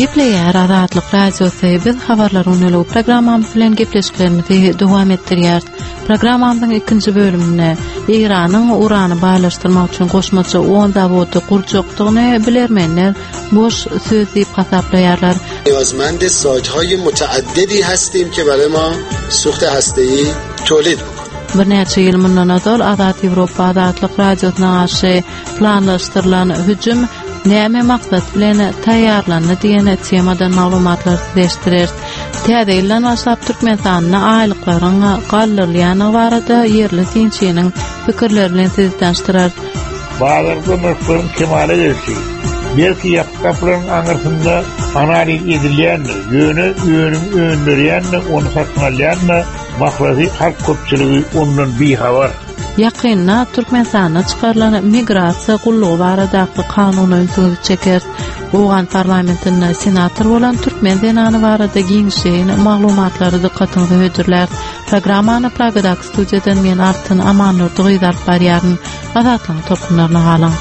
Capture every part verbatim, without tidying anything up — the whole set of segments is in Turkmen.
Gepleýär Azatlyk radiosu biz habarlaryny ulu programmamyz bilen gepleşiklerimizi dowam etdirýär. Programmamyzyň ikinji bölümine Iranyň urany baýlaşdyrmak üçin goşmaça on zawody gurjokdygyny bilermenler boş söz diýip hasaplaýarlar. نیازمند ساج‌های متعددی هستیم که برای ما سوخت هسته‌ای تولید بکنیم. Bir neçe ýyl mundan azal Azat Ýewropa Azatlyk radiosyna garşy planlaşdyrylan hüjüm näme maksat bilen taýýarlandy diýen temadan maglumatlar değiştirir. Täze ýyldan başlap Türkmenistanyň aýlyklaryň gallyrlyany barada ýerli sinçiniň pikirlerini sizdenşdirer. Bazarda müşterim kemale gelşi. Belki yapıpların anırsında analiz edilýän, ýöne ýönüň öňlerýän, onu satmalýan, mahlazy halk köpçüligi ondan bihabar. Ýakynda Türkmenistana çykarylan migrasiýa gullugy baradaky kanunyň sözi çeker. Oğan parlamentinde senator bolan Türkmen denany barada giňişen maglumatlary dikkatyňizi hödürler. Programmany Pragadak studiýadan men Artyn Amanur Duýdar barýaryn Azatlyň topkunlaryna galan.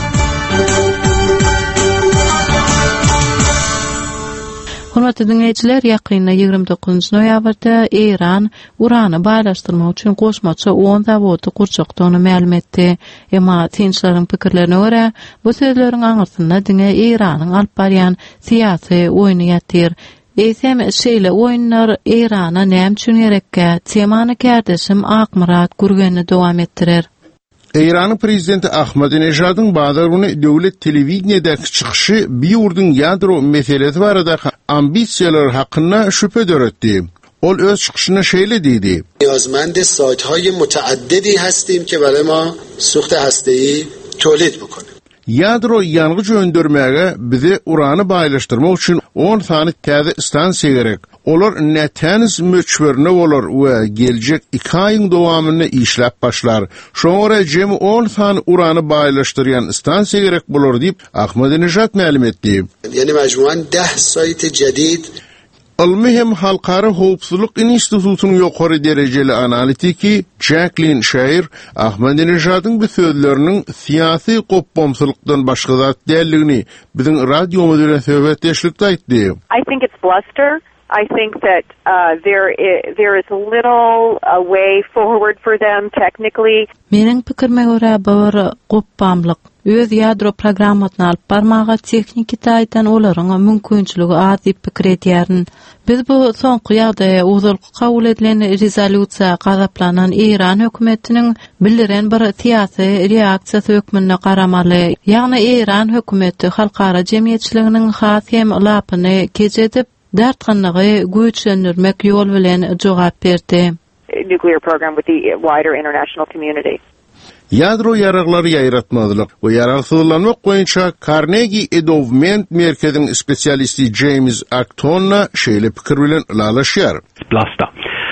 Hormatly dinleýijiler, ýakynda ýygrimi dokuzunçy noýabrda Iran urany baýlaşdyrmak üçin goşmaça on zawody gurjokdygyny ma'lum etdi. Emma tinçleriň pikirlerine görä, bu sözleriň aňyrsynda diňe Iranyň alyp barýan syýasy oýny ýatyr. Eýsem şeýle oýunlar Irana näme üçin gerekkä? Temany kärdeşim Akmurat Gurgenni dowam etdirer. İran'ın prezidenti Ahmadinejadyň bazargyny döwlet telewiziýasynda çykyşy bir ýurdun ýadro meselesi barada ambisiýalary hakynda şüphe döretdi. Ol öz çykyşyna şeýle diýdi. نیازمند ساج‌های متعددی هستیم که برای ما سوخت هسته‌ای تولید بکنیم. Ýadro ýangy jöndürmäge bize urany baýlaşdyrmak üçin on sany täze stansiýa gerek. Olar nätäniz möçberine bolar we geljek iki aýyň dowamyny işläp başlar. Şoňra jemi on sany urany baýlaşdyrýan stansiýa gerek bolar diýip Ahmadinejad ma'lum etdi. Yani mecmuan ده sayt jadid Al-Mühim Halkara Howpsuzlyk Institutunyň ýokary derejeli analitiki Jacqueline Shair Ahmadinejadyň bu sözleriniň syýasy gopbomsylykdan başga zat dälligini biziň radiomyz bilen söhbetleşikde aýtdy. I think it's bluster. I think that uh, there is, there is little a way forward for them technically. Meniň pikirime görä bu gopbamlyk öz ýadro programmatyny alyp barmaga teknik taýdan olaryň mümkinçiligi az diýip pikir edýärin. Biz bu soňky ýagdaýa uzalky kabul edilen rezolýusiýa gazaplanan Iran hökümetiniň bildiren bir syýasy reaksiýasy hökmüne garamaly. Ýagny Iran hökümeti halkara jemgyýetçiliginiň has hem lapyny kejedip dertganlygy güýçlendirmek ýol bilen jogap berdi. Nuclear program with the wider international community. Ýadro ýaraglary ýaýratmadylyk we ýaragsyzlanmak boýunça Carnegie Endowment merkeziň spesialisti James Actonna şeýle pikir bilen ulalaşýar. Bluster.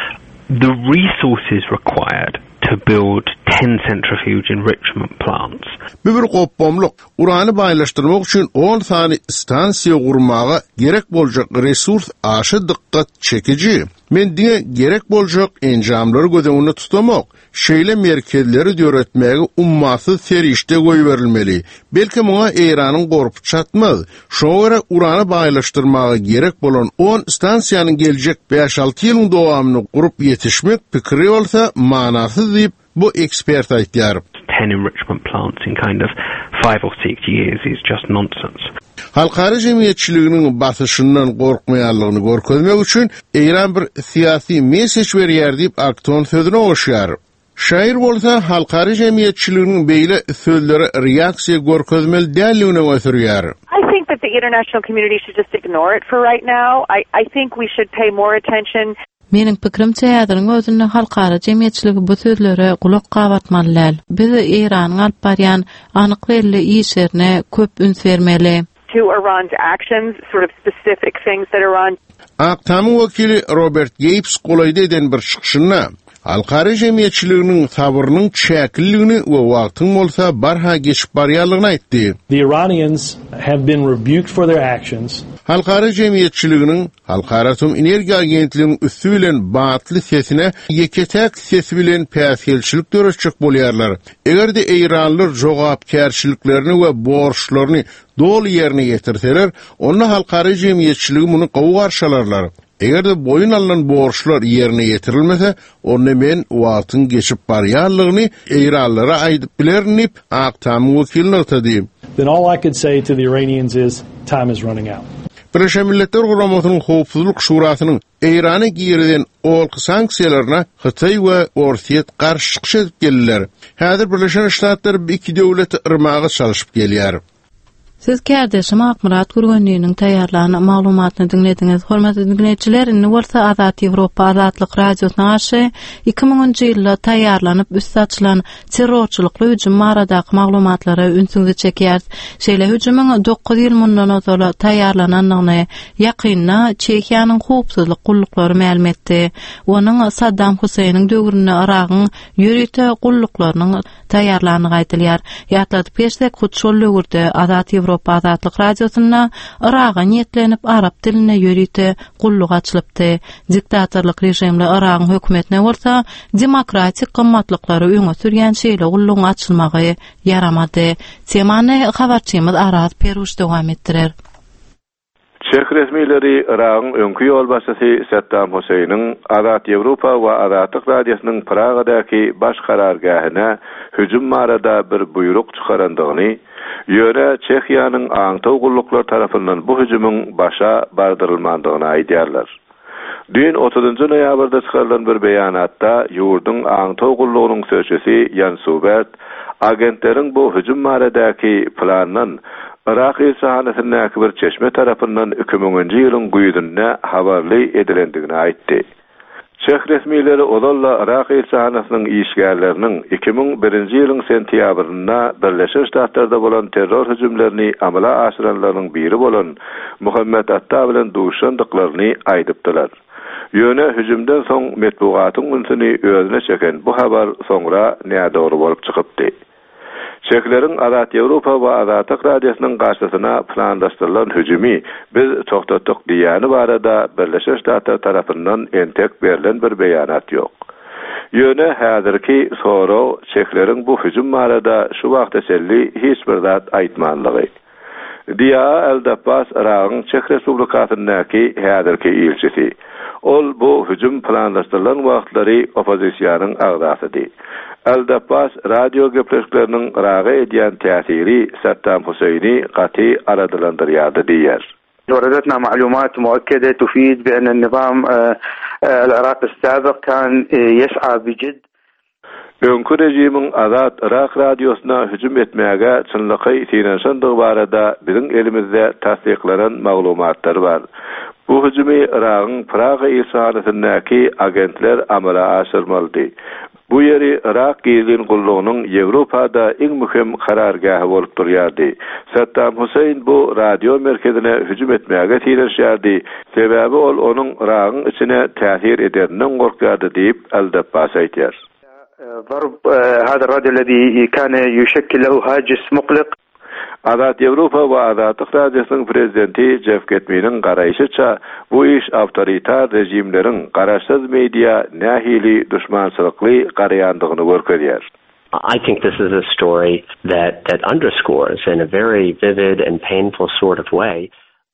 The resources required to build ten centrifuge enrichment plants. Bu bir gopbomlyk. Urany baýlaşdyrmak üçin on sany stansiýa gurmaga gerek boljak resurs aşy dikkat çekici. Men diňe gerek boljak enjamlary gözeňinde tutamak, şeýle merkezleri döretmäge ummasyz serişde goýberilmeli. Belki muňa Iranyň gorpy çatmaz. Şoňa urany baýlaşdyrmaga gerek bolan on stansiýanyň geljek beş alty ýylyň dowamyny gurup ýetişmek pikiri bolsa manasyz diýip bu ekspert aýtýar. ten enrichment plants in kind of five or six years is just nonsense. Halkara jemgyýetçiliginiň basyşyndan gorkmaýanlygyny görkezmek üçin Iran bir syýasy mesej berýär diýip Akton sözüne goşýar. Şair bolsa halkara jemgyýetçiliginiň beýle sözleri reaksiýa görkezmeli dälligine gösterýär. I think that the international community should just ignore it for right now. I, I think we should pay more attention. Meniň pikirimçe ýadyryň özünde halkara jemgyýetçiligi bu sözlere gulak gabatmaly. Biz Iranyň alyp barýan anykly işlerine köp üns bermeli. To Iran's actions, sort of specific things that Iran. Aktamyň wekili Robert Gapes golaýdy eden bir çykyşynda halkara jemgyýetçiliginiň sabrynyň çäkilligini we wagtyň bolsa barha geçip barýarlygyny aýtdy. The Iranians have been rebuked for their actions. Halkara jemiyetçiliginin Halkara Atom Enerji Agentliğinin üssü bilen batly sesine yeketek sesi bilen päsgelçilik görüşecek bolýarlar. Eger de Eýranlylar jogapkärçiliklerini we borçlaryny dol yerine getirseler, onda halkara jemiyetçiligi muny gowy garşalarlar. Eger de boyun alınan borçlar yerine getirilmese, onda men wagtyň geçip barýarlygyny Eýranlylara aýdyp bilernip, Aktam wekiline ötediyim. Then all I could say to the Iranians is time is running out. Birleşmiş Milletler Guramasynyň Howpsuzlyk Şurasynyň Eýrany giriden olky sanksiýalaryna Hytaý we Orsiýet garşy çykyş edip geldiler. Häzir Birleşen Ştatlar iki döwleti ırmaga çalyşyp gelýär. Siz kärdeşim Akmurat Gürgenliğinin taýýarlanan maglumatyny dinlediňiz. Hormatly dinleýijiler, indi bolsa Azat Ýewropa Azatlyk radiosyna garşy iki miňinji ýylda taýýarlanyp üst açylan terrorçylykly hüjüm baradaky maglumatlary ünsüňizi çekýär. Şeýle hüjümüň dokuz ýyl mundan öňe taýýarlananyny ýakynna Çekiýanyň howpsuzlyk gullyklary ma'lum etdi. Onuň Saddam Huseýniň döwründe Iragyň ýörite gullyklarynyň taýýarlanyny gaýtylýar. Ýatladyp geçsek, şol döwürde Azat Ýewropa Azatlyk radiosyna Iraga niyetlenip arab diline ýörite gulluk açylypdy. Diktatorlyk rejimli Iragyň hökümetine bolsa demokratik gymmatlyklary öňe sürýän şeýle gullugyň açylmagy yaramady. Temany habarçymyz Araz Peruş dowam etdirer. Çek resmileri Iragyň öňkü ýol başçysy Saddam Huseýniň Azat Ýewropa we Azatlyk radiosynyň Pragadaky baş karargahyna hüjüm barada bir buyruk çykarandygyny, ýöne Çekiýanyň aňtaw gulluklar tarapyndan bu hüjümüň başa bardyrylmandygyny aýdýarlar. Dün otuzuncu noýabrda çykarylan bir beýanatda ýurduň aňtaw gullugynyň sözçisi Jan Subert agentleriň bu hüjüm baradaky planyny Irak ilsahanasyndäki bir çeşme tarapyndan iki miňinji ýylyň güýdünde habarly edilendigini aýtdy. Çek resmileri olalla Irak ilsahanasynyň işgärleriniň iki miň birinji ýylyň sentýabrynda Birleşik Ştatlarda bolan terror hüjümlerini amala aşyranlaryň biri bolan Muhammed Atta bilen duşandyklaryny aýdypdylar. Ýöne hüjümden soň metbugatyň ünsüni özüne çeken bu habar soňra nädogry bolup çykypdy. Çeklerin Azat Ýewropa we Azatlyk radiosynyň garşysyna planlaşdyrylan hüjümi biz toktatdyk diýeni barada Birleşik Ştatlar tarapyndan entek berilen bir beýanat ýok. Ýöne häzirki sorag çeklerin bu hüjüm barada şu wagt eselli hiç bir zat aýtmanlygy. Diýa Eldapas Iragyň Çek Respublikasyndaky häzirki ilçisi. Ol bu hüjüm planlaşdyrylan wagtlary opozisiýanyň agdasydy. Eldapas radio gepleşiklerinin Iraga edýän täsiri Saddam Huseýni gaty aradylandyrýardy diýer. وردتنا معلومات مؤكدة تفيد بأن النظام العراقي السابق كان يسعى بجد. Öňkü rejimiň Azat Irak radiosuna hüjüm etmäge çynlygy sinanşandygy barada biziň elimizde tasdiklanan maglumatlar bar. Bu hüjümi Iragyň Praga ilsahanasyndaky agentler amala aşyrmaly. Bu ýeri Irak gizlin gullugynyň Ýewropada iň mühim karargahy bolup durýardy. Saddam Huseyn bu radio merkezine hüjüm etmäge tirişýärdi. Sebäbi ol onuň Iragyň içine täsir ederinden gorkardy diýip Eldapas aýtýar. ضرب هذا الراديو الذي كان يشكل له هاجس مقلق. Azat Ýewropa we Azatlyk radiosynyň prezidenti Jeff Getminiň garaýşyça bu iş awtoritar rejimleriň garaşsyz media nähili düşmançylykly garaýandygyny görkezýär. I think this is a story that that underscores in a very vivid and painful sort of way.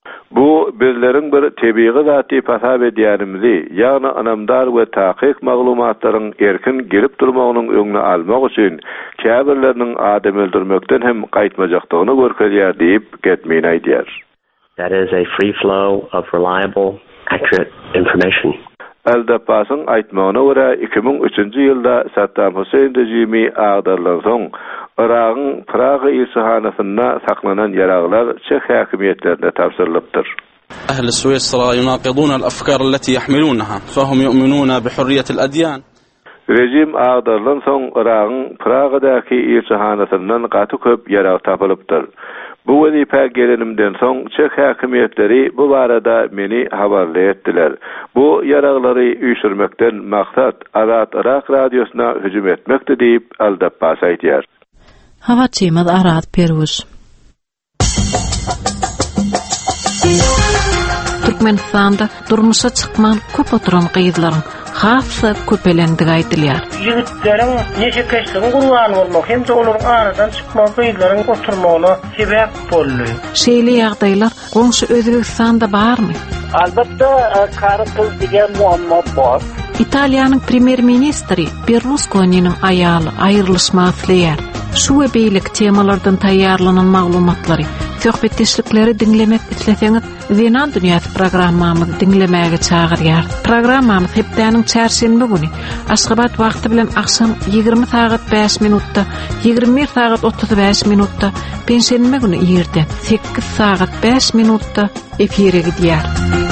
Bu bizleriň bir tebii zaty pasap edýänimizi, ýagny anamdar we takyk maglumatlaryň erkin gelip durmagynyň öňüne almak üçin käbirleriniň adam öldürmekden hem gaýtmajakdygyny görkezýär diýip Getmin aýdýar. That is a free flow of reliable, accurate information. Eldapasyň aýtmagyna görä iki miň üçinji ýylda Saddam Huseyn rejimi agdarlan soň Iragyň Praga ilsahanasyna saklanan ýaraglar Çek häkimetlerine tapşyrylypdyr. أهل سويسرا يناقضون الأفكار التي يحملونها فهم يؤمنون بحرية الأديان. Rejim agdarlan soň Iragyň Pragadaky ilsahanasynyň gaty köp ýarag tapylypdyr. Bu wezipe gelenimden soň Çek häkimetleri bu barada meni habarly etdiler. Bu ýaraglary üýşürmekden maksat Azat Irak radiosyna hüjüm etmekdi diýip Eldapas aýtýar. Habarçymyz Araz Peruş. Türkmenistanda durmuşa çıkman köp oturan gyýdylaryň hafsa köpelendiği aýdylýar. Ýigitlerim neçe keşliň gurban bolmak hem de olaryň aradan çykmak gyýdylaryň oturmagyna sebäp boldy. Şeýle ýagdaýlar goňşy Özbekistanda barmy? Albatta, karı kız diýen muamma bar. Italiýanyň premier ministri Berlusconi'nin aýaly aýrylyşmaslýar. Şu we beýlik temalardan taýýarlanan maglumatlary, söhbetdeşlikleri dinlemek isleseňiz, Zenan Dünýäsi programmamyzy dinlemäge çagyrýar. Programmamyz hepdeniň çarşembe güni Aşgabat wagty bilen akşam ýygrimi sagat beş minutda, ýygrimi bir sagat otuz beş minutda, penşenbe güni ýerde sekiz sagat beş minutda efire gidýär.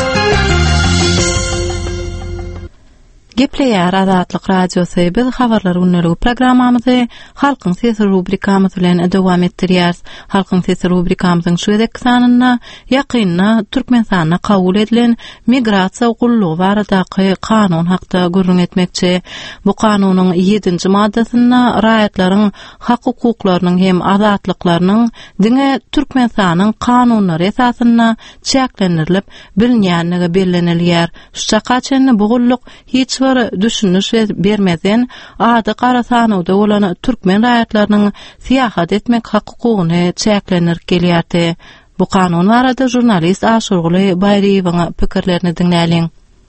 Gepleýär Azatlyk radiosy biz habarlar unneligi programmamyzy Halkyň sesi rubrikamyz bilen dowam etdirýäris. Halkyň sesi rubrikamyzyň şu edeki sanyna ýakynna Türkmenistana kabul edilen migrasiýa gullugy baradaky kanun hakda görüň etmekçi. Bu kanunyň ýedinji maddasyna raýatlaryň hak hukuklarynyň hem azatlyklarynyň diňe Türkmenistanyň kanunlary esasyna çäklendirilip bilinýänligi bellenilýär. Şuşakaçyny bu gulluk hiç düşünüş bermeden ady gara sanyda bolan türkmen raýatlarynyň siýahat etmek hakykyny çäklenir gelýärdi. Bu kanun barada jurnalist Aşurguly Baýryýewiň pikirlerini dinläliň.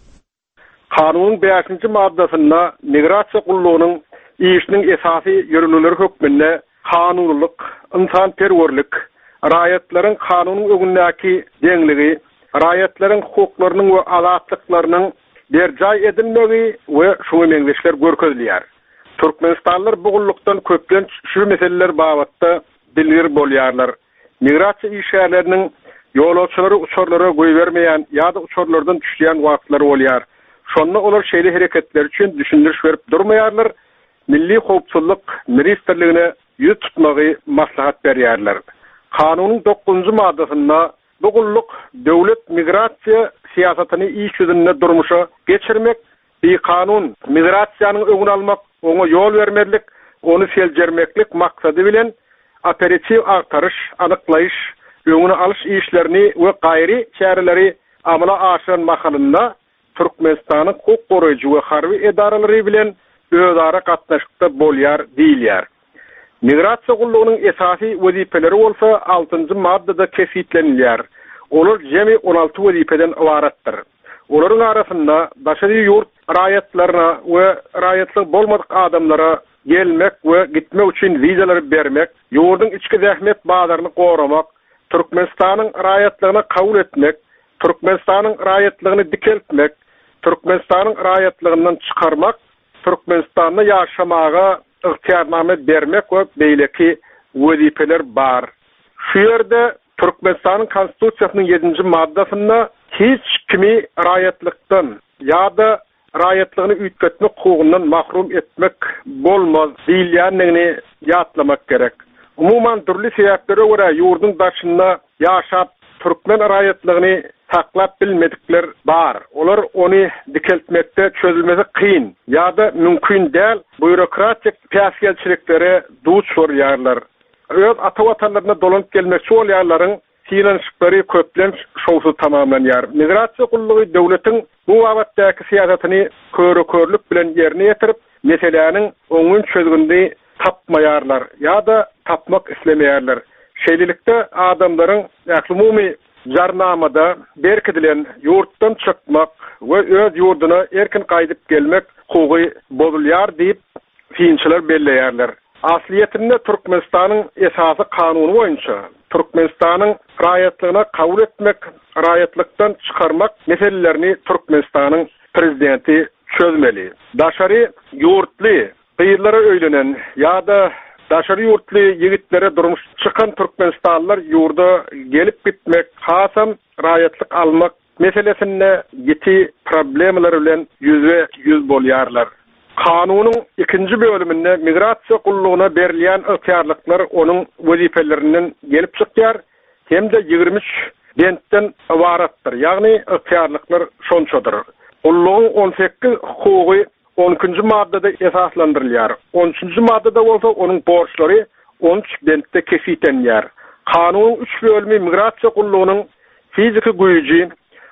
Kanunyň beşinji maddasyna migrasiýa gullugynyň işiniň esasy ýörünleri hökmünde kanunlyk, insanperwerlik, raýatlaryň kanunyň öňündäki deňligi, raýatlaryň hukuklarynyň we azatlyklarynyň berjay edilmegi we şuňa meňzeşler görkezilýär. Türkmenistanlylar bu gullukdan köplen şu meseleler babatda bilgir bolýarlar. Migrasiýa işgärleriniň ýolçulary uçurlara goý bermeýän ýa-da uçurlardan düşýän wagtlary bolýar. Şonda olar şeýle hereketler üçin düşündiriş berip durmaýarlar. Milli howpsuzlyk ministrligine ýüz tutmagy maslahat berýärler. Kanunyň dokuzunji maddasyna bu gulluk döwlet migrasiýa siýasatyny iş ýüzünde durmuşa geçirmek, bir kanun migrasiýanyň öňüni almak, oňa ýol bermeklik, ony seljermeklik maksady bilen operativ artarış, anyklaýyş, öňüni alyş işlerini we gaýry çäreleri amala aşyran mahalynda Türkmenistanyň hukuk goraýjy we harby edaralary bilen özara gatnaşykda bolýar diýilýär. Migrasiýa gullugynyň esasy wezipeleri bolsa altynjy maddada kesitlenilýär. Olar jemi on alty wezipeden ibaratdyr. Olaryň arasynda daşary ýurt raýatlaryna we raýatlyk bolmadyk adamlara gelmek we gitmek üçin wizalar bermek, ýurdun içki zähmet bazarını goramak, Türkmenistanyň raýatlygyna kabul etmek, Türkmenistanyň raýatlygyny dikeltmek, Türkmenistanyň raýatlygyndan çykarmak, Türkmenistanda ýaşamaga ygtyarname bermek we beýleki wezipeler bar. Şu ýerde Türkmenistanyň konstitusiýasynyň ýedinji maddasyna hiç kimi raýatlykdan ýa-da raýatlygyny üýtgetmek hukugundan mahrum etmek bolmaz diýilýändigini ýatlamak gerek. Umuman türli sebäplere görä ýurdun başynda ýaşap türkmen raýatlygyny saklap bilmedikler bar. Olar ony dikeltmekde çözülmesi kyn ýa-da mümkin däl bürokratik piýasgelçiliklere duç bolýarlar. Öz ata-watanlaryna dolanyp gelmekçi bolýarlaryň finansyklary köplen şowsuz tamamlanýar. Migrasiýa gullugy döwletiň bu wagtdaky siýasatyny körükörlük bilen ýerine ýetirip, meseleniň öňün çözgünde tapmaýarlar ýa-da tapmak islemeýärler. Şeýlelikde adamlaryň ýaklymy jarnamada berkidilen ýurtdan çykmak we öz ýurduna erkin gaýdyp gelmek hukugy bozulýar diýip fiýinçiler belleýärler. Asliyetinde Türkmenistanyň esasy kanuny boýunça Türkmenistanyň raýatlygyna kabul etmek, raýatlykdan çykarmak meselelerini Türkmenistanyň prezidenti çözmeli. Daşary ýurtly, gyýylara öýlenen ýa-da daşary ýurtly ýigitlere durmuş çykan Türkmenistanlylar ýurda gelip gitmek, hasam raýatlyk almak meselesinde ýeti problemler bilen ýüze ýüz bolýarlar. Kanunyň ikinji bölüminde migrasiýa gullugyna berilýän ygtyarlyklaronyň wezifelerinden gelip çykýar, hem de ýygrimi üç bentden ibaratdyr. Ýagny ygtyarlyklar şonçadyr. Gullugyň on sekiz hukugy on üçinji maddada esaslandyrylýar. on üçinji maddada bolsaonyň borçlary on üç bentde kesitlenýär. Kanunyň üç bölümi migrasiýa gullugynyň fiziki güýji,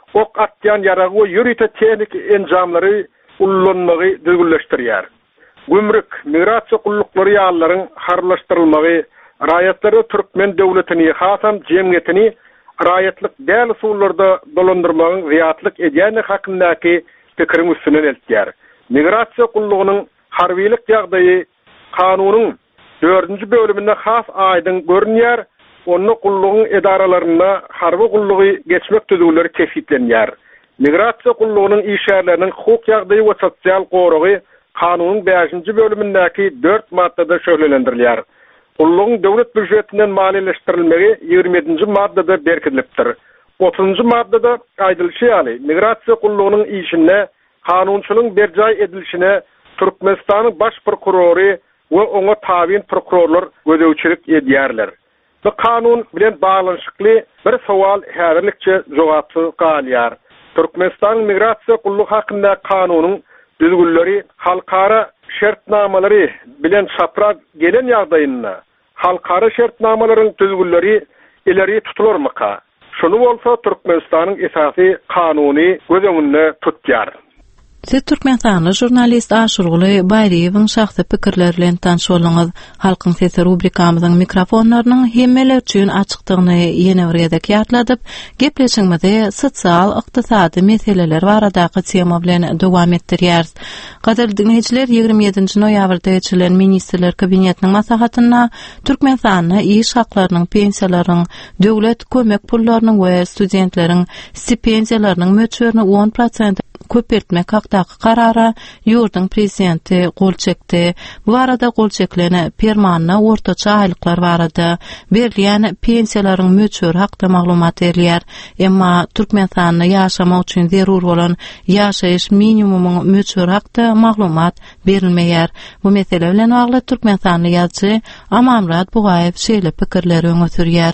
ok atyan yarağı yürüte teknik enjamları ullanmagy düzgünleşdirýär. Gümrük, migrasiýa gullukları ýallaryň harlaşdyrylmagy, raýatlary türkmen döwletini, hasan jemgyýetini raýatlyk däl usullarda dolandyrmagyň ziýatlyk edýäni hakyndaky pikiriň üstüne eltýär. Migrasiýa gullugynyň harbiýlik ýagdaýy kanunyň dördünji bölüminde has aýdyň görünýär. Onu gullugyň edaralaryna harby gullugy geçmek tüzükleri tespitlenýär. Migrasiýa gullugynyň işärleriniň hukuk ýagdaýy we sosial goragy kanunyň beşinji bölümindäki dört maddada şöhrelendirilýär. Gullugyň döwlet büdjetinden maliýeleşdirilmegi ýigrimenti maddada berkidilipdir. otuzunji maddada aýdylýar, migrasiýa gullugynyň işine kanunçylygyň berjay edilişine Türkmenistanyň baş prokurory we oňa tabyn prokurorlar gödäwçilik edýärler. Bu kanun bilen bağlanşykly bir sowal häzirlikçe jogapsy galýar. Türkmenistan migrasiýa gullugy hakynda kanunyň düzgünleri halkara şertnamalary bilen şapra gelen ýagdaýynda halkara şertnamalaryň düzgünleri ileri tutulurmaka. Şunu bolsa Türkmenistanyň esasy kanuny göz tutýar. Siz Türkmenistanyň jurnalist Aşurguly Baýryewiň şahsy pikirleri bilen tanış bolňyz. Halkyň sesi rubrikamyzyň mikrofonlarynyň hemmeler üçin açykdygyny ýene bir ýerde ýatladyp, gepleşigimizi sosial, ykdysady meseleler baradaky tema bilen dowam etdirýäris. Gaderly dinleýijiler, ýigirme ýedinji noýabrda geçirilen ministrler kabinetiniň maslahatyna Türkmenistanyň iş haklarynyň, pensiýalaryň, döwlet kömek pullarynyň we studentleriň stipendiýalarynyň möçberini on prosent köpertmek hakdaky karara ýurdun prezidenti gol çekdi. Bu arada gol çeklene permanna ortaça aýlyklar barada berilýän pensiýalaryň möçberi hakda maglumat berýär. Emma Türkmenistanyň ýaşamak üçin zerur bolan ýaşaýyş minimumuň möçberi hakda maglumat berilmeýär. Bu mesele bilen bagly Türkmenistanyň ýazgy Amamrat Bugaýew şeýle pikirleri öňe sürýär.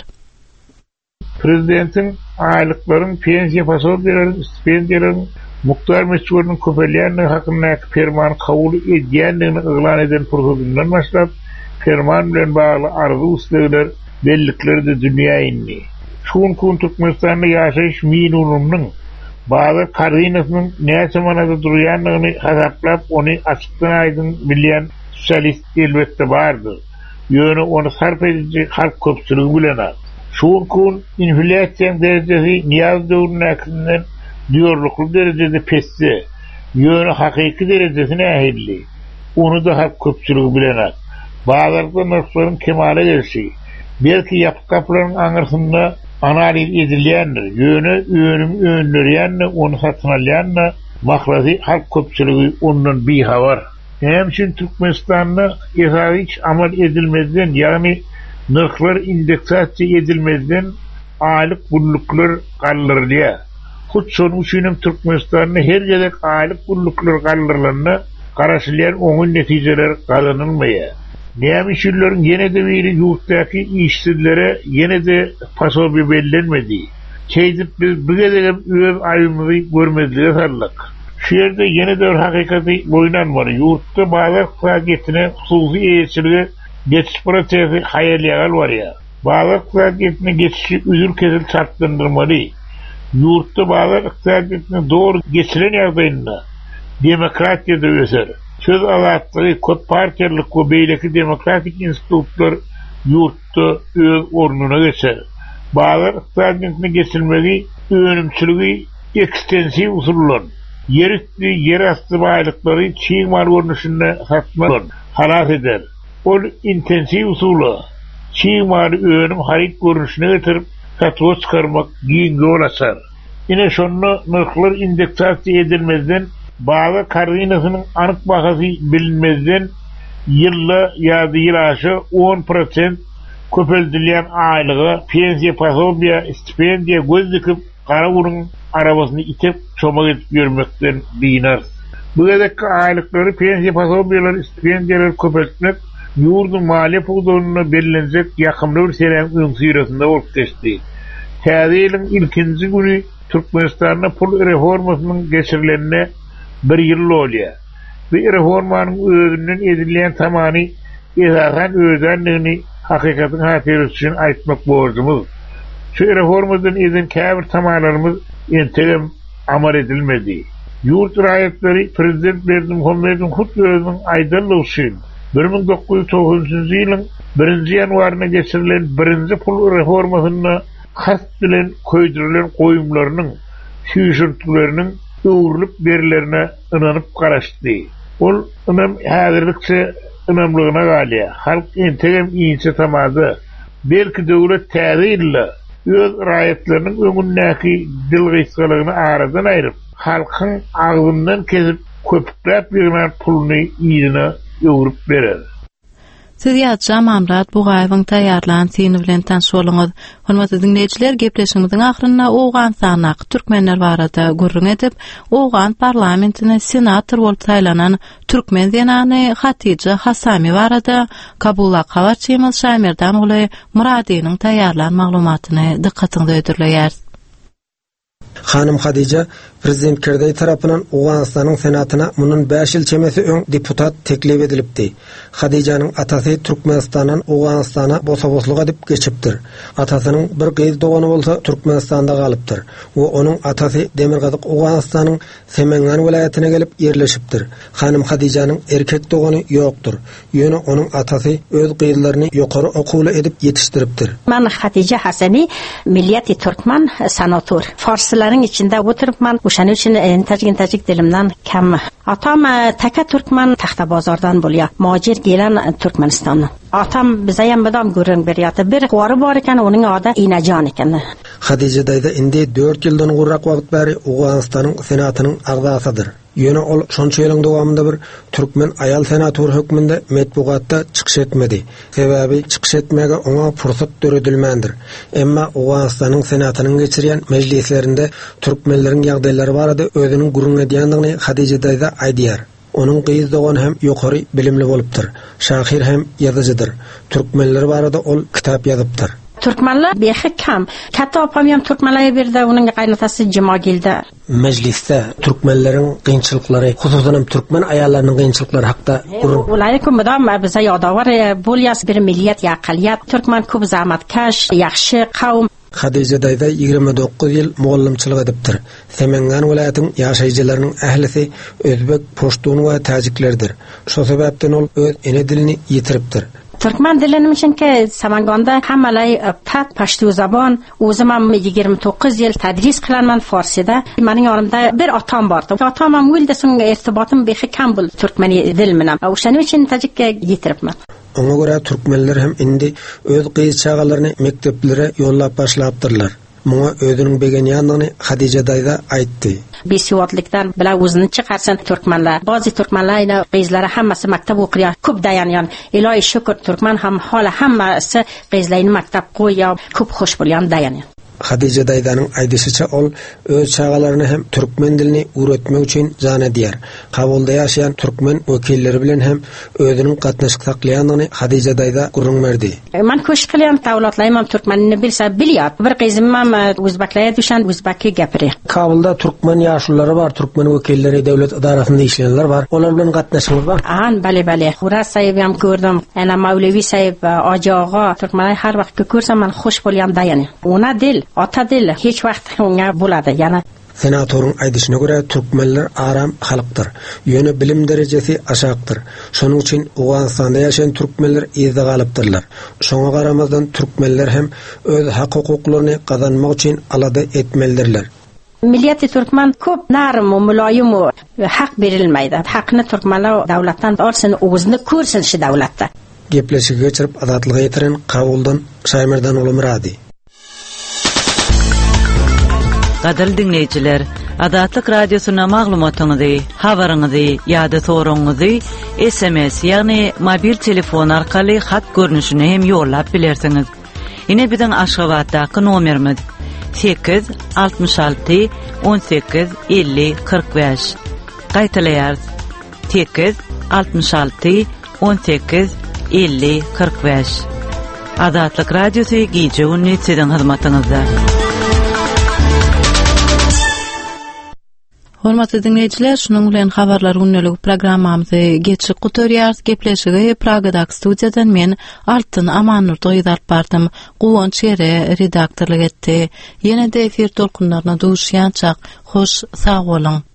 Prezidentin aýlyklaryň, pensiýa pasobiýalaryň, stipendiýalaryň muhtar meçhurlygyň köpelýänligi hakyndaky ferman kabul edýändigini ýylan eden prosedurdan başlap ferman bilen bagly arzu usleler bellikleri de dünýäni. Şuň kun Türkmenistanyň ýaşaýyş minimumynyň bagly koordinasynyň näçe manada durýanlygyny hasaplap ony açykdan aýdyn bilýän sosialist elbetde bardy. Ýöne onu sarf edici halk köpçüligi bilen al. Şuň kun inflasiýa derejesi niýaz döwründen diyorluklu derecede pesse, yönü hakiki derecesine ahilli. Onu da hak köpçülüğü bilen bağlarında nırkların kemale gelişi. Belki yapı kapıların anırsında analiz edilýändir. Yönü, yönüm, yönlürýändir, onu satın alýanlar, mahrajy hak köpçülüğü ondan biha var. Hem için Türkmenistan'da esasy hiç amal edilmezden, yani nırklar indeksasiýa edilmezden aylık bulluklar kaldırılýar. Hut şonu üçin Türkmenistanyň her gerek aýlyk gulluklar galdyrylanyna garaşylýan oňun netijeler galanylmaýar. Näme işleriň ýene de biri ýurtdaky işçilere ýene de pasobi bellenmedi. Keýdip biz bu gedegem öz aýymyzy görmezlige sarlyk. Şu ýerde ýene de hakykati boýnanmary. Ýurtda baýlar fägetine hususy eýetçiligi geçiş prosesi haýalýagal barýar. Baýlar fägetine geçişi üzür kesil çarpdyrmaly. Yurtta bağlar iqtisadiyetini doğru geçiren ýagdaýynda demokratiýa da öser. Söz azatlygy, kod partiýallyk we beýleki demokratik institutlar yurtda öz ornuny geçer. Bağlar iqtisadiyetini geçirmeli, önümçüligi ekstensiv usullar, yerüstü, yerastı baýlyklary çiň mal görnüşinde satmak halas eder. Ol intensiv usuly, çiň maly önüm harit görnüşine getirip satýa çykarmak giňge bolasar. Ine şonu nırklar indeksasiýa edilmezden, bagy koordinasynyň anyk bahasy bilinmezden ýylla ýa-da ýylaşy on prosent köpeldilýän aýlygy, pensiýa pasobiýa, stipendiýa göz dikip gara urun arabasyny itip çomak edip ýörmekden binar. Bu gedekki aýlyklary, pensiýa pasobiýalary, stipendiýalary köpeltmek ýurdun maliýe pugdaryna bellenjek ýakymly bir serem öňsüýresinde bolup geçdi. Täze ýylyň ilkinji güni Türkmenistanyň pul reformasynyň geçirilenine bir ýyl bolýar. Bu reformanyň özünden edilýän tamany esasan özündigini hakykatyn hatyrlysy üçin aýtmak borcumyz. Şu reformadan edin käbir tamanlarymyz entegem amal edilmedi. Yurt rayetleri Prezident Berdim Muhammed'in hutbesinin aydınlığı için bir bin dokuz yüz doksanjy ýylyň birinji ýanwaryna geçirilen birinji pul reformasyna hast bilen köýdürilen goýumlarynyň süýşürtükleriniň öwrülip berilerine ynanyp garaşdy. Ol ynam häzirlikçe ynamlygyna galýa. Halk entegem iňçe tamady. Belki döwlet täzirle öz raýatlarynyň öňündäki dilgysgalygyny aradan aýryp, halkyň agzyndan kesip köpüklep ýygynan puluny ýygyna öwrüp berer. Siz ýa-da Mamrat bu gaýbyň taýýarlan seni bilen tanşylyňyz. Hormatly dinleýijiler, gepleşigimiziň ahyrynda Owgan sanaky türkmenler barada gurrun edip, Owgan parlamentine senator bolup saýlanan türkmen zenany Hatice Hasami barada Kabula Kawaçymyz Şamerdan uly Muradynyň taýýarlan maglumatyny dikkatiňize ödürleýär. Hanım Hadice, Prezident Kerday tarapынан Uganistan'ın senatına munun beş yıl çemesi ön deputat teklif edilipdi. Hadice'nin atası Türkmenistan'dan Uganistan'a bosa-bosluk edip geçipdir. Atasının bir kız doğanı olsa Türkmenistan'da kalıptır. O onun atası Demirgazyk Uganistan'ın Semengan vilayetine gelip yerleşipdir. Hanım Hadice'nin erkek doğanı yoktur. Yönü onun atası öz kızlarını yukarı okulu edip yetiştiripdir. Ben Hatice Hasani, Milliyeti Türkmen senator. Farsların içinde oturup ben uşan üçün tacik tacik dilimden kam. Atam taka Türkmen taxta bazardan bolýar. Muhacir gelen Türkmenistan'dan. Atam bizeyem bedam görün berýärdi. Bir gory bar eken, onuň ady Inajan eken. Hadice daýda indi dört ýyldan gurrak wagt bäri Uganistan'ın senatynyň agzasydyr. Ýöne ol şonça ýylyň dowamında bir türkmen ayal senator hökmünde metbugatda çykyş etmedi. Sebäbi çykyş etmege oňa fursat döredilmendir. Emma Uganistan'ın senatynyň geçirýän mejlislerinde türkmenleriň ýagdaýlary barada özüniň gurrun edýändigini Hadice daýda aýdýar. Onun kız doğan hem yukarı bilimli bolupdyr. Şahir hem yazıcıdır. Türkmenler barada ol kitap yazıpdyr. Türkmenler behi kam. Kitap hem Türkmenler bir de onun gaýnatasy Cemagilde. Mecliste Türkmenlerin kynçylyklary, hususan Türkmen ayarlarının kynçylyklary hakda gurrun. Ulaykum badam bize ýada var bolýas bir milliyet ýaqlyýat. Türkmen köp zahmatkaş, ýaxşy kawm. Hadice daýda ýigirme dokuz ýyl mugallimçilik edipdir. Semengan vilayatynyň ýaşaýjylarynyň ählisi özbek, poştun we täjiklerdir. Şo sebäpden ol öz ene dilini ýitiripdir. Türkmen dilini üçinki Semenganda hammalay pat paştu zabon. Özüm ýigirme dokuz ýyl tadris kılanman Farsida. Meniň ýanymda bir atam bardy. Atamam wildesin irtibatym behi kam bol türkmeni dil bilen. Oşany üçin tajikka ýitiripman. Ona göre Türkmenler hem indi öz kız çağalaryny mekteplere yollap başlapdyrlar. Muňa özüniň begen ýandygyny Hadice daýda aýtdy. Besiwatlikdan bilen özüni çykarsyn Türkmenler. Bazı Türkmenler kızlara hammasy maktab okuýar. Köp daýanýan. Ilahi şükür Türkmen ham hala hammasy kızlaryny maktab goýýar. Köp hoş bolýan daýanýan. Hadice daýdanyň aýdyşyça ol öz çağalaryny hem türkmen dilini öwretmek üçin jan edýär. Kabulda ýaşaýan türkmen wekilleri bilen hem özüniň gatnaşyk saklaýandygyny Hadice daýda gurrun berdi. Men köş kılýan tawlatlaýmam türkmenini bilse bilýär. Bir gyzymam özbeklerge düşen özbekçe gepirýär. Kabulda türkmen ýaşlulary bar, türkmen wekilleri döwlet idarasynda işleýänler bar. Olar bilen gatnaşygyňyz bar? Ahan, bale bale. Huras saýyp ýam gördüm. Ana Mawlevi saýyp, ajaga türkmenler her wagt görsem men hoş bolýan daýany. Ona dil ata dil hiç wagt oňa bolady. Ýani senatorun aýdyşyna göre türkmenler aram halykdyr. Ýöne bilim derejesi aşakdyr. Şonuň üçin Uganistanda ýaşaýan türkmenler ýerde galypdyrlar. Şoňa garamazdan türkmenler hem öz hak hukuklaryny gazanmak üçin alada etmelidirler. Milliyeti Türkmen köp narym we mülayim we hak berilmeýdi. Hakyny türkmenler dowlatdan alsyn, özüni körsün şu dowlatda. Gepleşigi geçirip azatlyga ýetiren Kabuldan Şaýmerdan uly Murady. Gadal dinleyijiler, Adatlyk radiosyna maglumatyňyzy, habaryňyzy ýa-da soraňyzy S M S ýagny mobil telefon arkaly hat görnüşine hem ýollap bilersiňiz. Ine biziň Aşgabatdaky nomerimiz sekiz altmış alty on sekiz elli kırk beş. Gaýtalaýar sekiz altmış alty on sekiz elli kırk beş. Adatlyk radiosy gije günni siziň hyzmatyňyzda. Hormatly dinleyijiler, şunun bilen habarlar günnelik programmamyzy geçip gutorýar gepleşigi Pragadak studiýadan men Altyn Amanur doýdap bardym. Guwan çere redaktorlyk etdi. Ýene-de efir dolkunlaryna duşýançak. Hoş, sag bolun.